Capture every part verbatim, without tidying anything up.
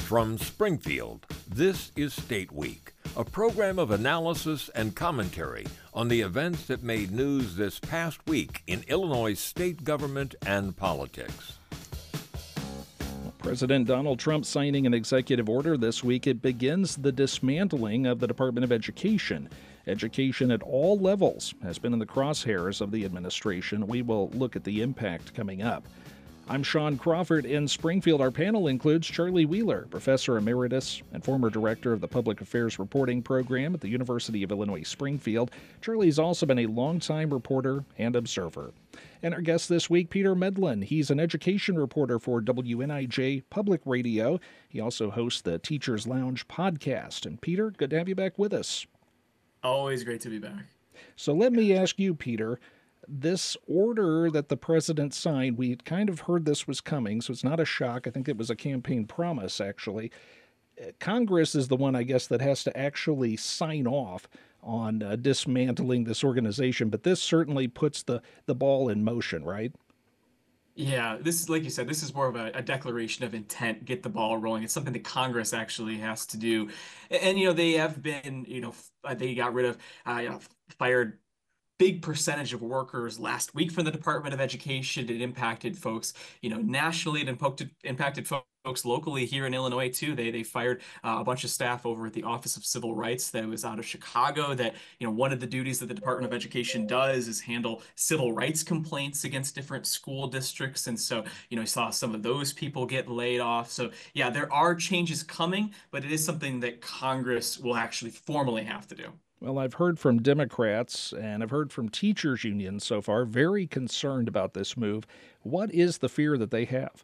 From Springfield, this is State Week, a program of analysis and commentary on the events that made news this past week in Illinois state government and politics. President Donald Trump signing an executive order this week. It begins the dismantling of the Department of Education. Education at all levels has been in the crosshairs of the administration. We will look at the impact coming up. I'm Sean Crawford in Springfield. Our panel includes Charlie Wheeler, Professor Emeritus and former Director of the Public Affairs Reporting Program at the University of Illinois Springfield. Charlie's also been a longtime reporter and observer. And our guest this week, Peter Medlin. He's an education reporter for W N I J Public Radio. He also hosts the Teachers Lounge podcast. And Peter, good to have you back with us. Always great to be back. So let me ask you, Peter, this order that the president signed, we kind of heard this was coming, so it's not a shock. I think it was a campaign promise, actually. Congress is the one, I guess, that has to actually sign off on uh, dismantling this organization, but this certainly puts the, the ball in motion, right? Yeah, this is, like you said, this is more of a, a declaration of intent, get the ball rolling. It's something that Congress actually has to do. And, and you know, they have been, you know, f- they got rid of, uh, you know, fired big percentage of workers last week from the Department of Education. It impacted folks, you know, nationally. It impacted, impacted folks locally here in Illinois, too. They they fired uh, a bunch of staff over at the Office of Civil Rights that was out of Chicago. That, you know, one of the duties that the Department of Education does is handle civil rights complaints against different school districts. And so, you know, I saw some of those people get laid off. So, yeah, there are changes coming, but it is something that Congress will actually formally have to do. Well, I've heard from Democrats and I've heard from teachers unions so far very concerned about this move. What is the fear that they have?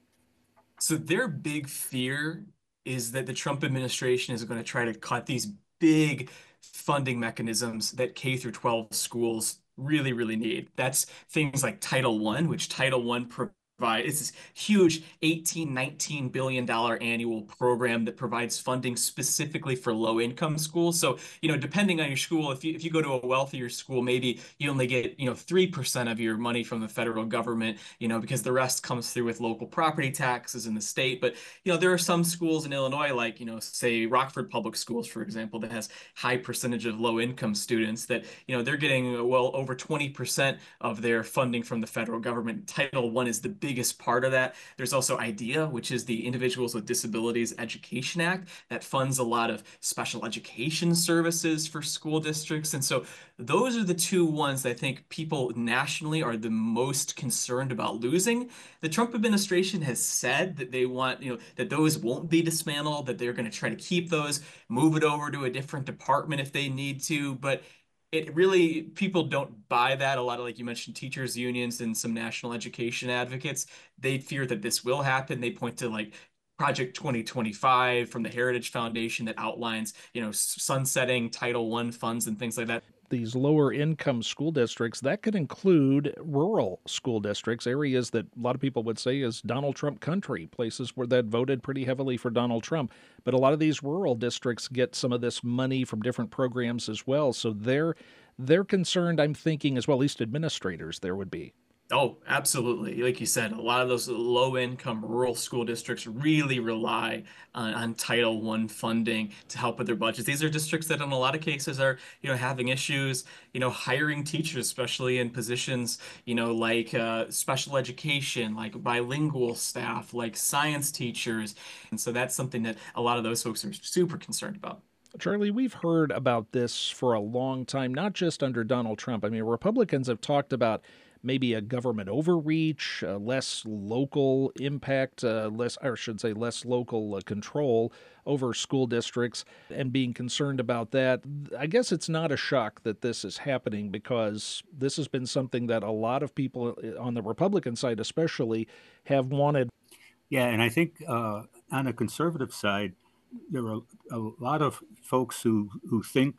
So their big fear is that the Trump administration is going to try to cut these big funding mechanisms that K through twelve schools really, really need. That's things like Title One, which Title One provides. It's this huge eighteen, nineteen billion dollar annual program that provides funding specifically for low-income schools. So, you know, depending on your school, if you if you go to a wealthier school, maybe you only get, you know, three percent of your money from the federal government, you know, because the rest comes through with local property taxes in the state. But, you know, there are some schools in Illinois, like, you know, say Rockford Public Schools, for example, that has high percentage of low-income students that, you know, they're getting well over twenty percent of their funding from the federal government. Title One is the biggest part of that. There's also IDEA, which is the Individuals with Disabilities Education Act that funds a lot of special education services for school districts. And so those are the two ones that I think people nationally are the most concerned about losing. The Trump administration has said that they want, you know, that those won't be dismantled, that they're going to try to keep those, move it over to a different department if they need to. But it really, people don't buy that. A lot of, like you mentioned, teachers unions and some national education advocates, they fear that this will happen. They point to like Project twenty twenty-five from the Heritage Foundation that outlines, you know, sunsetting Title One funds and things like that. These lower income school districts, that could include rural school districts, areas that a lot of people would say is Donald Trump country, places where that voted pretty heavily for Donald Trump. But a lot of these rural districts get some of this money from different programs as well. So they're they're concerned, I'm thinking, as well, at least administrators there would be. Oh, absolutely. Like you said, a lot of those low-income rural school districts really rely on, on Title One funding to help with their budgets. These are districts that in a lot of cases are, you know, having issues, you know, hiring teachers, especially in positions, you know, like uh, special education, like bilingual staff, like science teachers. And so that's something that a lot of those folks are super concerned about. Charlie, we've heard about this for a long time, not just under Donald Trump. I mean, Republicans have talked about maybe a government overreach, uh, less local impact, uh, less, or I should say, less local uh, control over school districts, and being concerned about that. I guess it's not a shock that this is happening because this has been something that a lot of people on the Republican side especially have wanted. Yeah, and I think uh, on the conservative side, there are a lot of folks who, who think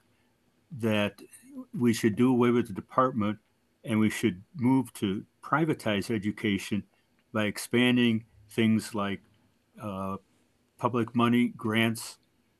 that we should do away with the department and we should move to privatize education by expanding things like uh, public money grants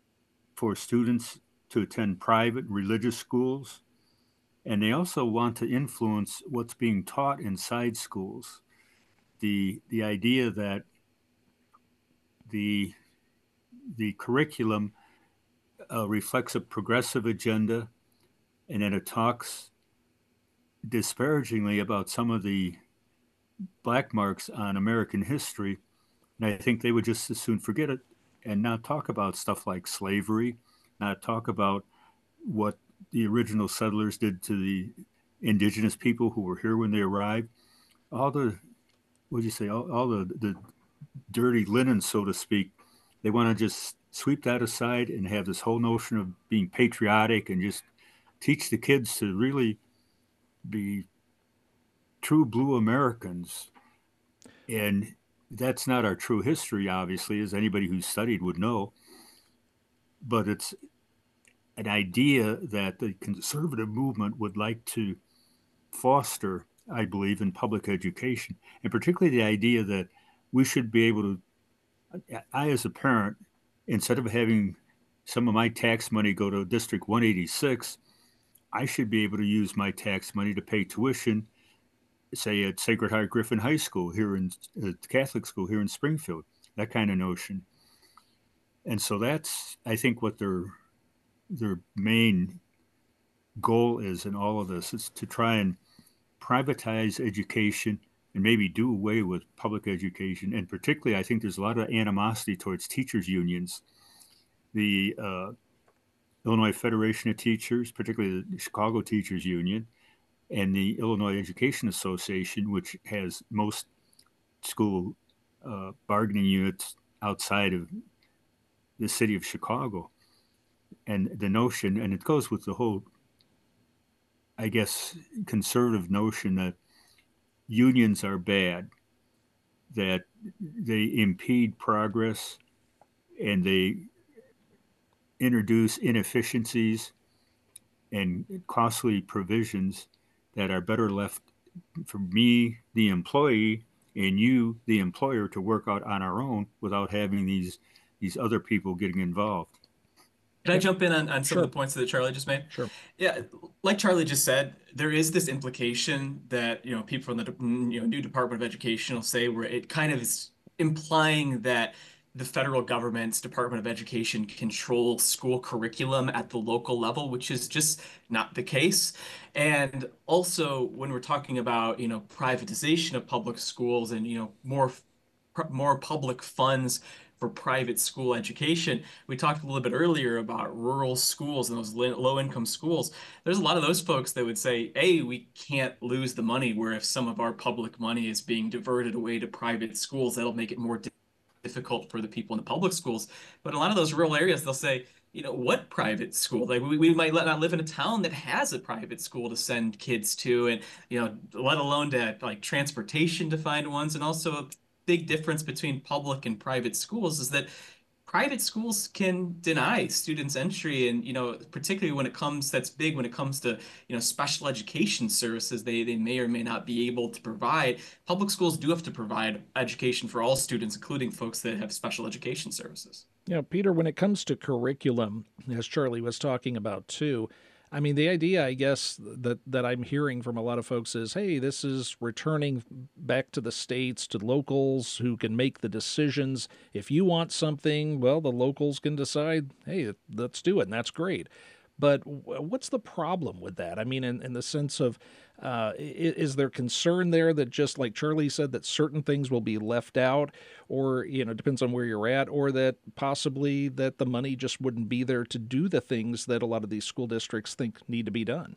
for students to attend private religious schools. And they also want to influence what's being taught inside schools. The, the idea that the the curriculum uh, reflects a progressive agenda, and then it talks disparagingly about some of the black marks on American history. And I think they would just as soon forget it and not talk about stuff like slavery, not talk about what the original settlers did to the indigenous people who were here when they arrived. All the, what do you say, all, all the, the dirty linen, so to speak, they want to just sweep that aside and have this whole notion of being patriotic and just teach the kids to really be true blue Americans. And that's not our true history, obviously, as anybody who's studied would know. But it's an idea that the conservative movement would like to foster, I believe, in public education, and particularly the idea that we should be able to, I as a parent, instead of having some of my tax money go to District one eighty-six, I should be able to use my tax money to pay tuition, say at Sacred Heart Griffin High School here in uh, Catholic school here in Springfield, that kind of notion. And so that's, I think, what their their main goal is in all of this, is to try and privatize education and maybe do away with public education. And particularly, I think there's a lot of animosity towards teachers' unions. The uh, Illinois Federation of Teachers, particularly the Chicago Teachers Union, and the Illinois Education Association, which has most school uh, bargaining units outside of the city of Chicago. And the notion, and it goes with the whole, I guess, conservative notion that unions are bad, that they impede progress, and they introduce inefficiencies and costly provisions that are better left for me, the employee, and you, the employer, to work out on our own without having these these other people getting involved. Can I jump in on, on some Sure. of the points that Charlie just made? Sure. Yeah, like Charlie just said, there is this implication that, you know, people from the you know new Department of Education will say, where it kind of is implying that the federal government's Department of Education controls school curriculum at the local level, which is just not the case. And also, when we're talking about, you know, privatization of public schools and, you know, more more public funds for private school education. We talked a little bit earlier about rural schools and those low-income schools. There's a lot of those folks that would say, A, we can't lose the money, where if some of our public money is being diverted away to private schools, that'll make it more difficult for the people in the public schools. But in a lot of those rural areas, they'll say, you know, what private school? Like we, we might not live in a town that has a private school to send kids to, and, you know, let alone to like transportation to find ones. And also, big difference between public and private schools is that private schools can deny students entry, and, you know, particularly when it comes, that's big when it comes to, you know, special education services they they may or may not be able to provide. Public schools do have to provide education for all students, including folks that have special education services. You know, Peter, when it comes to curriculum, as Charlie was talking about too, I mean, the idea, I guess, that, that I'm hearing from a lot of folks is, hey, this is returning back to the states, to locals who can make the decisions. If you want something, well, the locals can decide, hey, let's do it, and that's great. But what's the problem with that? I mean, in, in the sense of, uh, is, is there concern there that, just like Charlie said, that certain things will be left out, or, you know, it depends on where you're at, or that possibly that the money just wouldn't be there to do the things that a lot of these school districts think need to be done?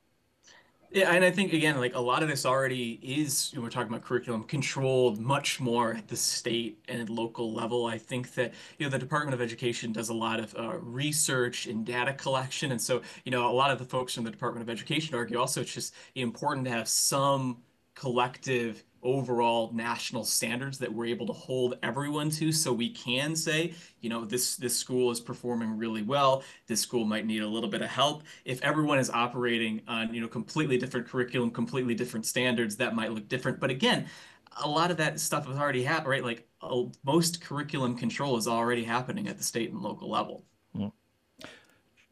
Yeah, and I think, again, like a lot of this already is, when we're talking about curriculum, controlled much more at the state and local level. I think that, you know, the Department of Education does a lot of uh, research and data collection. And so, you know, a lot of the folks from the Department of Education argue also it's just important to have some collective overall national standards that we're able to hold everyone to, so we can say, you know, this this school is performing really well, this school might need a little bit of help. If everyone is operating on, you know, completely different curriculum, completely different standards, that might look different. But again, a lot of that stuff has already happened, right? Like uh, most curriculum control is already happening at the state and local level. Mm.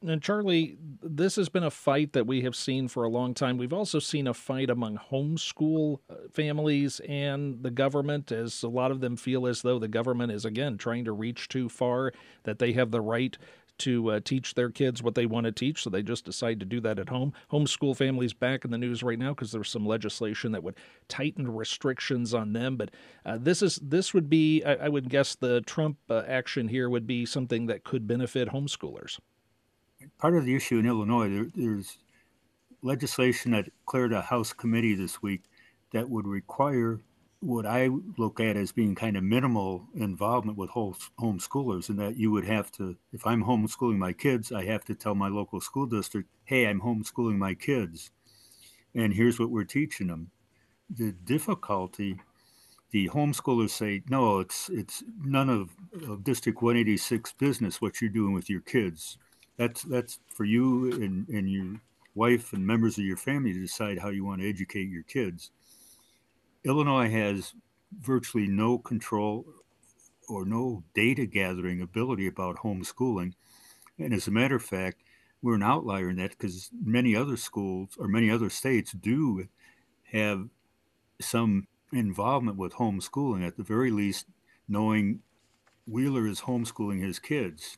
And Charlie, this has been a fight that we have seen for a long time. We've also seen a fight among homeschool uh, families and the government, as a lot of them feel as though the government is, again, trying to reach too far, that they have the right to uh, teach their kids what they want to teach, so they just decide to do that at home. Homeschool families back in the news right now because there's some legislation that would tighten restrictions on them. But uh, this is this would be, I, I would guess, the Trump uh, action here would be something that could benefit homeschoolers. Part of the issue in Illinois, there, there's legislation that cleared a House committee this week that would require what I look at as being kind of minimal involvement with whole homeschoolers, and that you would have to, if I'm homeschooling my kids, I have to tell my local school district, hey, I'm homeschooling my kids, and here's what we're teaching them. The difficulty, the homeschoolers say, no, it's it's none of, of District one eighty-six business what you're doing with your kids. That's that's for you and, and your wife and members of your family to decide how you want to educate your kids. Illinois has virtually no control or no data gathering ability about homeschooling. And as a matter of fact, we're an outlier in that because many other schools or many other states do have some involvement with homeschooling, at the very least, knowing Wheeler is homeschooling his kids.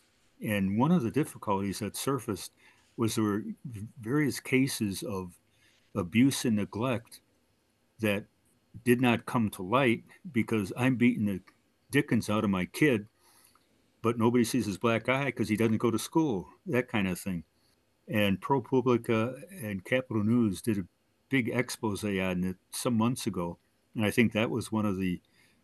And one of the difficulties that surfaced was there were various cases of abuse and neglect that did not come to light because I'm beating the dickens out of my kid, but nobody sees his black eye because he doesn't go to school, that kind of thing. And ProPublica and Capital News did a big expose on it some months ago. And I think that was one of the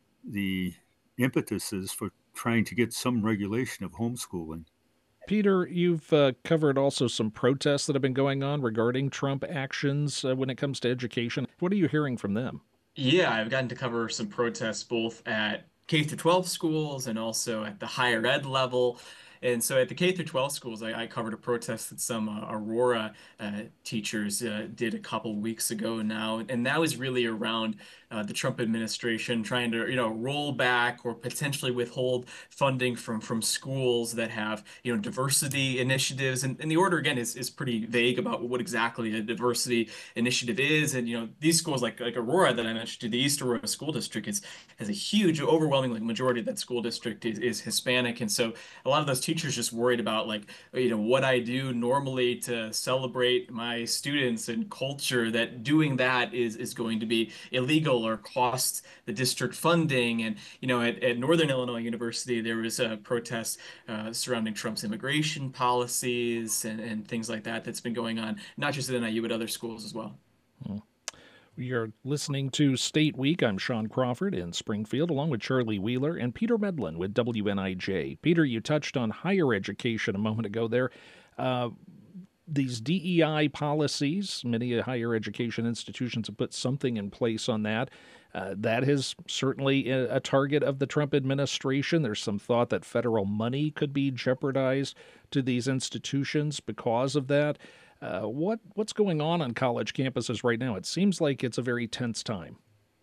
the impetuses for trying to get some regulation of homeschooling. Peter, you've uh, covered also some protests that have been going on regarding Trump actions uh, when it comes to education. What are you hearing from them? Yeah, I've gotten to cover some protests both at K through twelve schools and also at the higher ed level. And so at the K through twelve schools, I, I covered a protest that some uh, Aurora uh, teachers uh, did a couple weeks ago now, and that was really around uh, the Trump administration trying to, you know, roll back or potentially withhold funding from from schools that have, you know, diversity initiatives. And, and the order again is is pretty vague about what exactly a diversity initiative is. And you know, these schools like like Aurora that I mentioned, the East Aurora School District is has a huge, overwhelming like majority of that school district is, is Hispanic, and so a lot of those teachers just worried about like, you know, what I do normally to celebrate my students and culture, that doing that is is going to be illegal or cost the district funding. And you know, at, at Northern Illinois University there was a protest uh, surrounding Trump's immigration policies and, and things like that that's been going on, not just at N I U but other schools as well. Hmm. You're listening to State Week. I'm Sean Crawford in Springfield, along with Charlie Wheeler and Peter Medlin with W N I J. Peter, you touched on higher education a moment ago there. Uh, these D E I policies, many higher education institutions have put something in place on that. Uh, that is certainly a, a target of the Trump administration. There's some thought that federal money could be jeopardized to these institutions because of that. Uh, what what's going on on college campuses right now? It seems like it's a very tense time.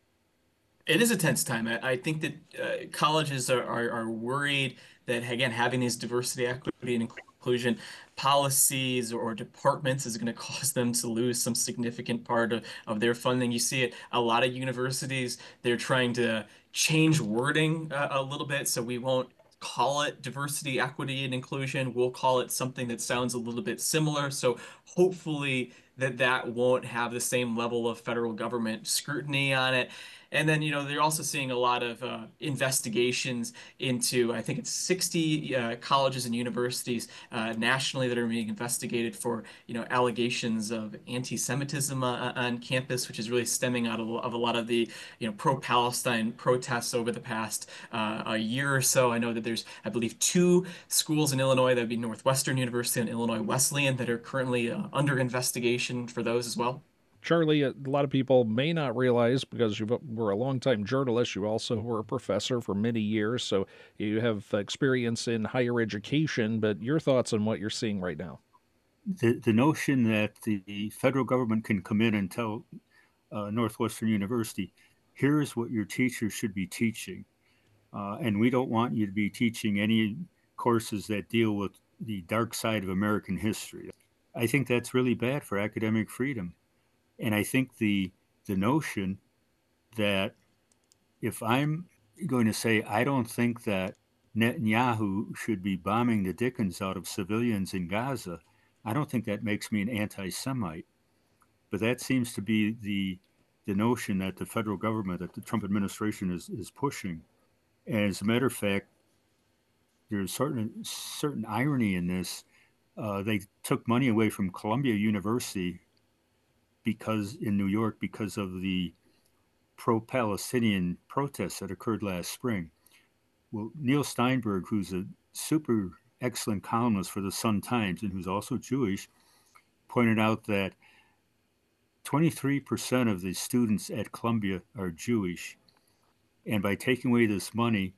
It is a tense time. I, I think that uh, colleges are, are, are worried that, again, having these diversity, equity, and inclusion policies or departments is going to cause them to lose some significant part of, of their funding. You see it, a lot of universities, they're trying to change wording uh, a little bit, so we won't call it diversity, equity, and inclusion. We'll call it something that sounds a little bit similar. So hopefully that that won't have the same level of federal government scrutiny on it. And then, you know, they're also seeing a lot of uh, investigations into, I think it's sixty uh, colleges and universities uh, nationally that are being investigated for, you know, allegations of anti-Semitism uh, on campus, which is really stemming out of, of a lot of the, you know, pro-Palestine protests over the past uh, a year or so. I know that there's, I believe, two schools in Illinois, that would be Northwestern University and Illinois Wesleyan, that are currently uh, under investigation for those as well. Charlie, a lot of people may not realize, because you were a longtime journalist, you also were a professor for many years, so you have experience in higher education, but your thoughts on what you're seeing right now? The, the notion that the federal government can come in and tell uh, Northwestern University, here's what your teachers should be teaching, uh, and we don't want you to be teaching any courses that deal with the dark side of American history. I think that's really bad for academic freedom. And I think the the notion that if I'm going to say I don't think that Netanyahu should be bombing the dickens out of civilians in Gaza, I don't think that makes me an anti-Semite. But that seems to be the the notion that the federal government, that the Trump administration is, is pushing. And as a matter of fact, there's certain certain irony in this. Uh, they took money away from Columbia University because in New York because of the pro-Palestinian protests that occurred last spring. Well, Neil Steinberg, who's a super excellent columnist for the Sun Times and who's also Jewish, pointed out that twenty-three percent of the students at Columbia are Jewish. And by taking away this money,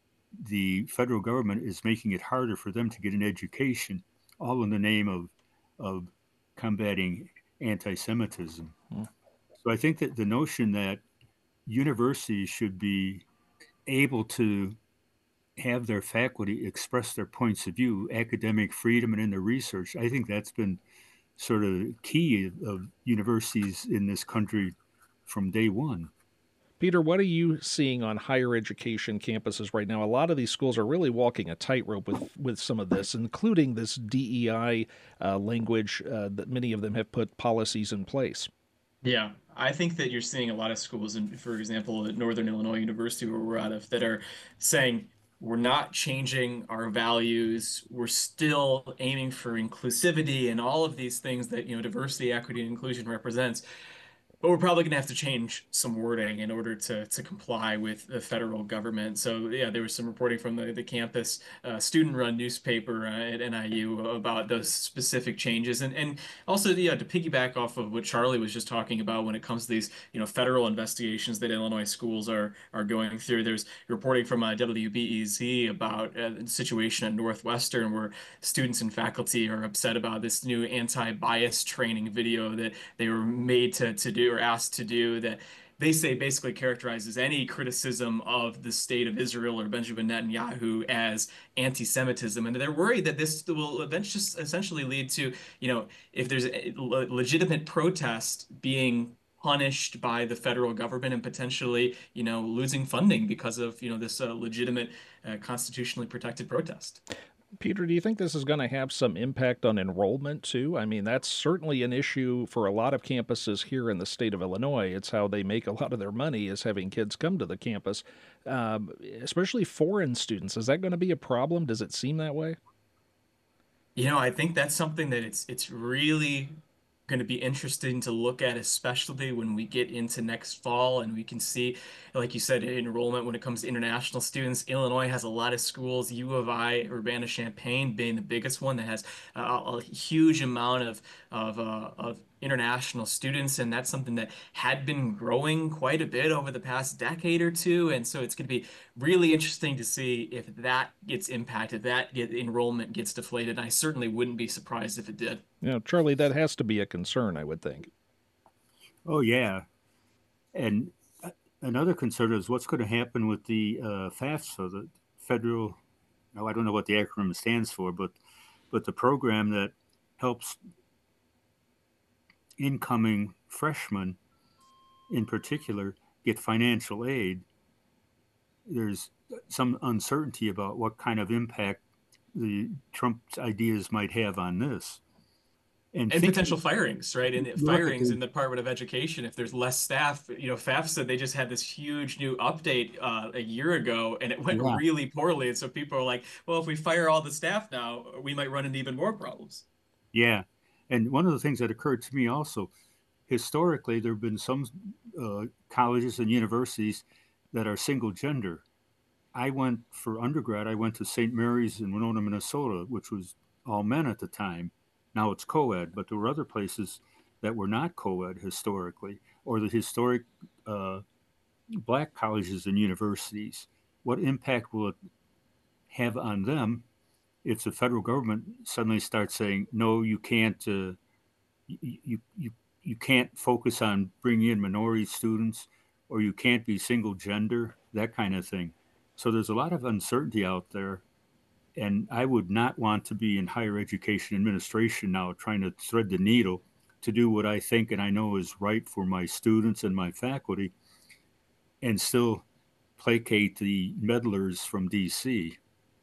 the federal government is making it harder for them to get an education, all in the name of, of combating anti-Semitism. Hmm. So I think that the notion that universities should be able to have their faculty express their points of view, academic freedom, and in their research, I think that's been sort of key of universities in this country from day one. Peter, what are you seeing on higher education campuses right now? A lot of these schools are really walking a tightrope with, with some of this, including this D E I uh, language uh, that many of them have put policies in place. Yeah, I think that you're seeing a lot of schools, in, for example, at Northern Illinois University, where we're out of, that are saying, we're not changing our values. We're still aiming for inclusivity and all of these things that, you know, diversity, equity, and inclusion represents. But we're probably going to have to change some wording in order to, to comply with the federal government. So, yeah, there was some reporting from the, the campus uh, student-run newspaper uh, at N I U about those specific changes. And, and also, yeah, to piggyback off of what Charlie was just talking about when it comes to these, you know, federal investigations that Illinois schools are are going through. There's reporting from uh, W B E Z about uh, the situation at Northwestern where students and faculty are upset about this new anti-bias training video that they were made to, to do or asked to do, that they say basically characterizes any criticism of the state of Israel or Benjamin Netanyahu as anti-Semitism. And they're worried that this will eventually essentially lead to, you know, if there's a legitimate protest, being punished by the federal government and potentially, you know, losing funding because of, you know, this uh, legitimate uh, constitutionally protected protest. Peter, do you think this is going to have some impact on enrollment too? I mean, that's certainly an issue for a lot of campuses here in the state of Illinois. It's how they make a lot of their money, is having kids come to the campus, um, especially foreign students. Is that going to be a problem? Does it seem that way? You know, I think that's something that it's it's really going to be interesting to look at, especially when we get into next fall and we can see, like you said, enrollment when it comes to international students. Illinois has a lot of schools, U of I, Urbana-Champaign being the biggest one that has a, a huge amount of, of, uh, of international students, and that's something that had been growing quite a bit over the past decade or two. And so it's going to be really interesting to see if that gets impacted, that get, enrollment gets deflated. I certainly wouldn't be surprised if it did. You know, Charlie, that has to be a concern, I would think. Oh, yeah. And another concern is what's going to happen with the uh, FAFSA, the federal, no, I don't know what the acronym stands for, but but the program that helps incoming freshmen in particular get financial aid. There's some uncertainty about what kind of impact the Trump's ideas might have on this. And, and potential firings, right? And firings in the Department of Education, if there's less staff, you know, FAFSA, they just had this huge new update uh, a year ago, and it went yeah. really poorly. And so people are like, well, if we fire all the staff now, we might run into even more problems. Yeah. And one of the things that occurred to me also, historically, there have been some uh, colleges and universities that are single gender. I went for undergrad, I went to Saint Mary's in Winona, Minnesota, which was all men at the time. Now it's co-ed, but there were other places that were not co-ed historically, or the historic uh, black colleges and universities. What impact will it have on them if the federal government suddenly starts saying, no, you can't, uh, you, you, you can't focus on bringing in minority students, or you can't be single gender, that kind of thing. So there's a lot of uncertainty out there. And I would not want to be in higher education administration now trying to thread the needle to do what I think and I know is right for my students and my faculty and still placate the meddlers from D C.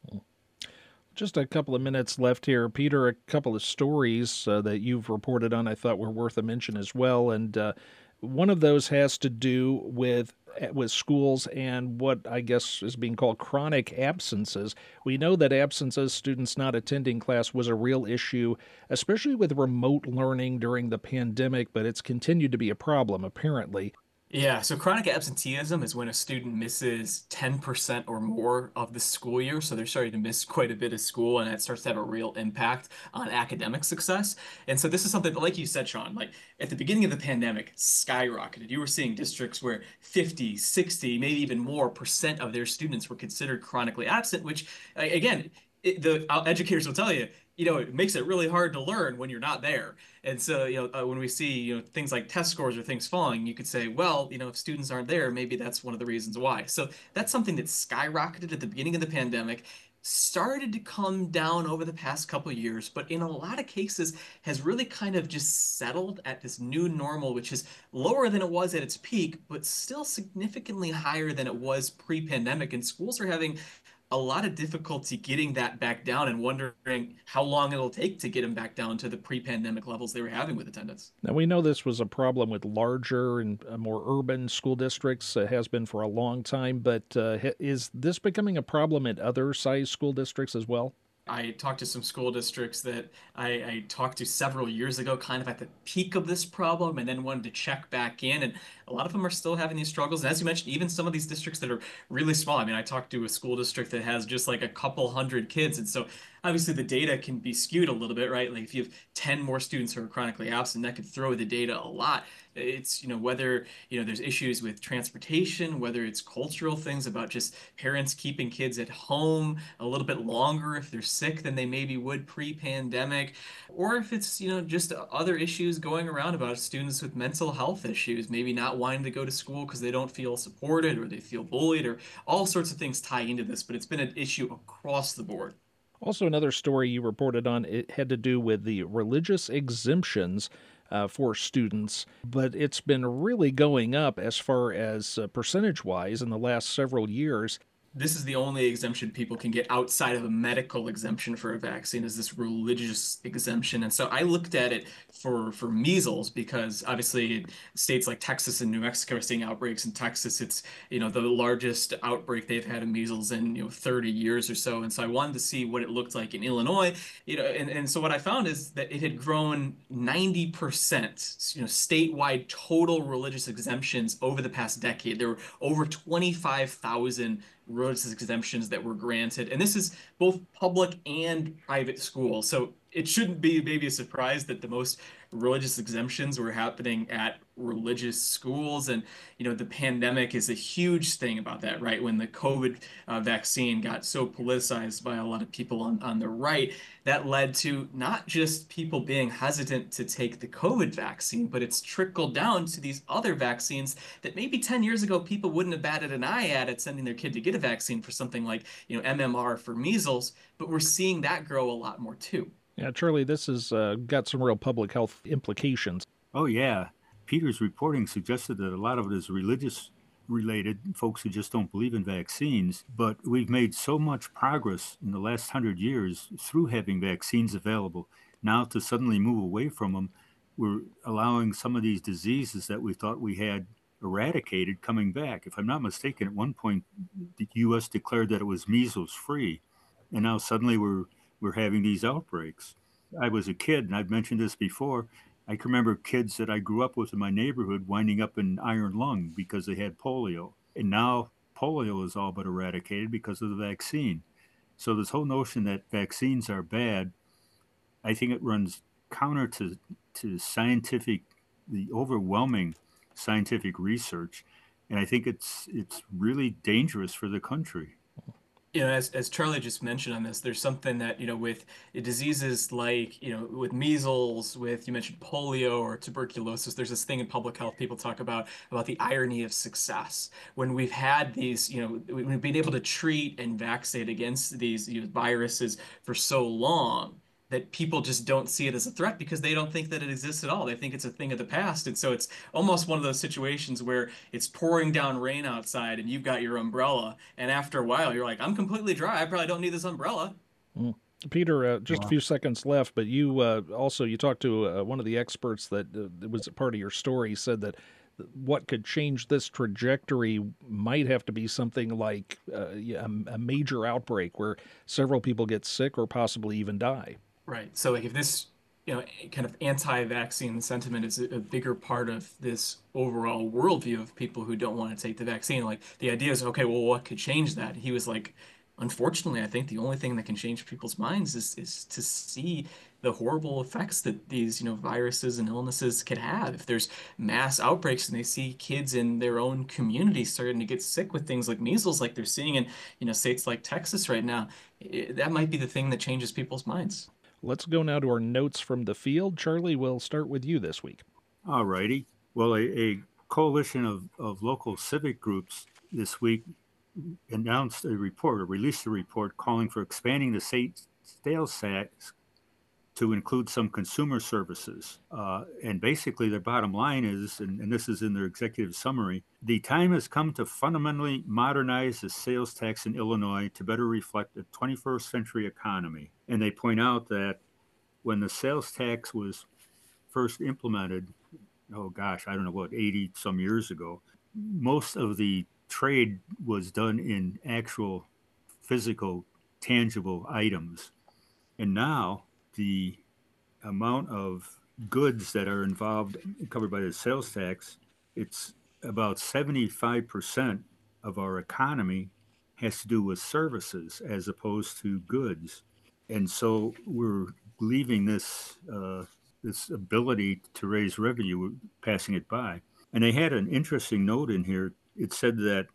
Just a couple of minutes left here. Peter, a couple of stories uh, that you've reported on I thought were worth a mention as well. And uh, one of those has to do with with schools and what I guess is being called chronic absences. We know that absences, students not attending class, was a real issue, especially with remote learning during the pandemic, but it's continued to be a problem, apparently. Yeah, so chronic absenteeism is when a student misses ten percent or more of the school year. So they're starting to miss quite a bit of school, and that starts to have a real impact on academic success. And so this is something, like you said, Sean, like at the beginning of the pandemic, skyrocketed. You were seeing districts where fifty, sixty, maybe even more percent of their students were considered chronically absent, which, again, it, the uh, educators will tell you, you know, it makes it really hard to learn when you're not there. And so, you know, uh, when we see, you know, things like test scores or things falling, you could say, well, you know, if students aren't there, maybe that's one of the reasons why. So that's something that skyrocketed at the beginning of the pandemic, started to come down over the past couple of years, but in a lot of cases has really kind of just settled at this new normal, which is lower than it was at its peak, but still significantly higher than it was pre-pandemic. And schools are having a lot of difficulty getting that back down and wondering how long it'll take to get them back down to the pre-pandemic levels they were having with attendance. Now, we know this was a problem with larger and uh, more urban school districts. It has been for a long time, but uh, is this becoming a problem at other size school districts as well? I talked to some school districts that I, I talked to several years ago, kind of at the peak of this problem, and then wanted to check back in. And a lot of them are still having these struggles. And as you mentioned, even some of these districts that are really small. I mean, I talked to a school district that has just like a couple hundred kids. And so obviously the data can be skewed a little bit, right? Like if you have ten more students who are chronically absent, that could throw the data a lot. It's, you know, whether, you know, there's issues with transportation, whether it's cultural things about just parents keeping kids at home a little bit longer if they're sick than they maybe would pre-pandemic, or if it's, you know, just other issues going around about students with mental health issues, maybe not wanting to go to school because they don't feel supported or they feel bullied, or all sorts of things tie into this, but it's been an issue across the board. Also, another story you reported on, it had to do with the religious exemptions uh, for students, but it's been really going up as far as uh, percentage-wise in the last several years. This is the only exemption people can get outside of a medical exemption for a vaccine, is this religious exemption. And so I looked at it for, for measles, because obviously states like Texas and New Mexico are seeing outbreaks. In Texas, it's, you know, the largest outbreak they've had of measles in, you know, thirty years or so. And so I wanted to see what it looked like in Illinois, you know, and, and so what I found is that it had grown ninety percent, you know, statewide total religious exemptions over the past decade. There were over twenty-five thousand religious exemptions that were granted. And this is both public and private schools. So it shouldn't be maybe a surprise that the most religious exemptions were happening at religious schools. And, you know, the pandemic is a huge thing about that, right? When the COVID uh, vaccine got so politicized by a lot of people on, on the right, that led to not just people being hesitant to take the COVID vaccine, but it's trickled down to these other vaccines that maybe ten years ago people wouldn't have batted an eye at at sending their kid to get a vaccine for something like, you know, M M R for measles, but we're seeing that grow a lot more too. Yeah, Charlie, this has uh, got some real public health implications. Oh, yeah. Peter's reporting suggested that a lot of it is religious related, folks who just don't believe in vaccines. But we've made so much progress in the last hundred years through having vaccines available. Now to suddenly move away from them, we're allowing some of these diseases that we thought we had eradicated coming back. If I'm not mistaken, at one point, the U S declared that it was measles free. And now suddenly we're we're having these outbreaks. I was a kid, and I've mentioned this before. I can remember kids that I grew up with in my neighborhood winding up in iron lung because they had polio. And now polio is all but eradicated because of the vaccine. So this whole notion that vaccines are bad, I think it runs counter to, to scientific, the overwhelming scientific research. And I think it's it's really dangerous for the country. You know, as, as Charlie just mentioned on this, there's something that, you know, with diseases like, you know, with measles, with, you mentioned polio or tuberculosis, there's this thing in public health people talk about, about the irony of success. When we've had these, you know, we've been able to treat and vaccinate against these, you know, viruses for so long, that people just don't see it as a threat because they don't think that it exists at all. They think it's a thing of the past. And so it's almost one of those situations where it's pouring down rain outside and you've got your umbrella. And after a while, you're like, I'm completely dry. I probably don't need this umbrella. Mm. Peter, uh, just wow. a few seconds left, but you uh, also, you talked to uh, one of the experts that uh, was a part of your story, said that what could change this trajectory might have to be something like uh, a major outbreak where several people get sick or possibly even die. Right. So like if this, you know, kind of anti-vaccine sentiment is a, a bigger part of this overall worldview of people who don't want to take the vaccine, like the idea is, okay, well, what could change that? He was like, unfortunately, I think the only thing that can change people's minds is, is to see the horrible effects that these, you know, viruses and illnesses could have. If there's mass outbreaks and they see kids in their own community starting to get sick with things like measles, like they're seeing in, you know, states like Texas right now, it, that might be the thing that changes people's minds. Let's go now to our notes from the field. Charlie, we'll start with you this week. All righty. Well, a, a coalition of, of local civic groups this week announced a report, or released a report calling for expanding the state sales tax to include some consumer services. Uh, and basically their bottom line is, and, and this is in their executive summary, the time has come to fundamentally modernize the sales tax in Illinois to better reflect the twenty-first century economy. And they point out that when the sales tax was first implemented, oh gosh, I don't know what, eighty some years ago, most of the trade was done in actual physical, tangible items. And now the amount of goods that are involved, covered by the sales tax, it's about seventy-five percent of our economy has to do with services as opposed to goods. And so we're leaving this uh, this ability to raise revenue, we're passing it by. And they had an interesting note in here. It said that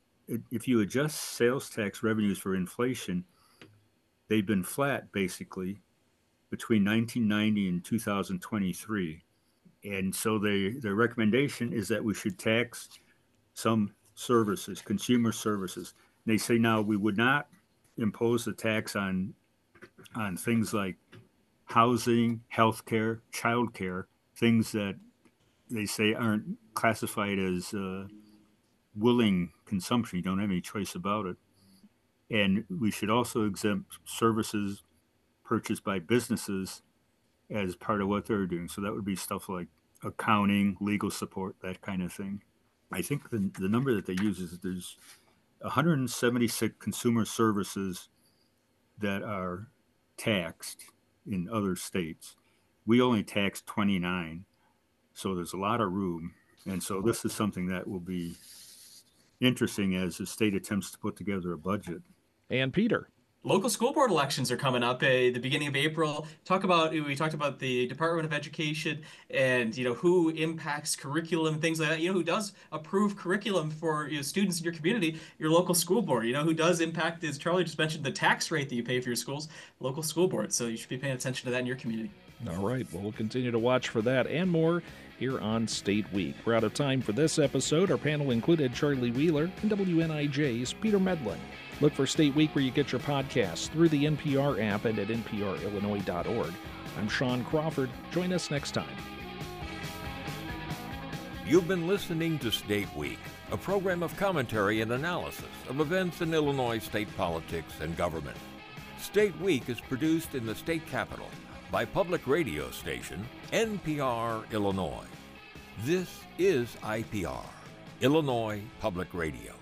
if you adjust sales tax revenues for inflation, they've been flat basically between nineteen ninety and two thousand twenty-three. And so they, their recommendation is that we should tax some services, consumer services. They say now we would not impose a tax on on things like housing, healthcare, childcare, things that they say aren't classified as uh, willing consumption. You don't have any choice about it. And we should also exempt services purchased by businesses as part of what they're doing. So that would be stuff like accounting, legal support, that kind of thing. I think the, the number that they use is there's one hundred seventy-six consumer services that are taxed in other states. We only tax twenty-nine. So there's a lot of room. And so this is something that will be interesting as the state attempts to put together a budget. And Peter. Local school board elections are coming up at the beginning of April. Talk about, we talked about the Department of Education and, you know, who impacts curriculum, things like that. You know, who does approve curriculum for, you know, students in your community, your local school board. You know, who does impact, as Charlie just mentioned, the tax rate that you pay for your schools, local school board. So you should be paying attention to that in your community. All right. Well, we'll continue to watch for that and more here on State Week. We're out of time for this episode. Our panel included Charlie Wheeler and W N I J's Peter Medlin. Look for State Week where you get your podcasts through the N P R app and at N P R Illinois dot org. I'm Sean Crawford. Join us next time. You've been listening to State Week, a program of commentary and analysis of events in Illinois state politics and government. State Week is produced in the state capital by public radio station N P R Illinois. This is I P R, Illinois Public Radio.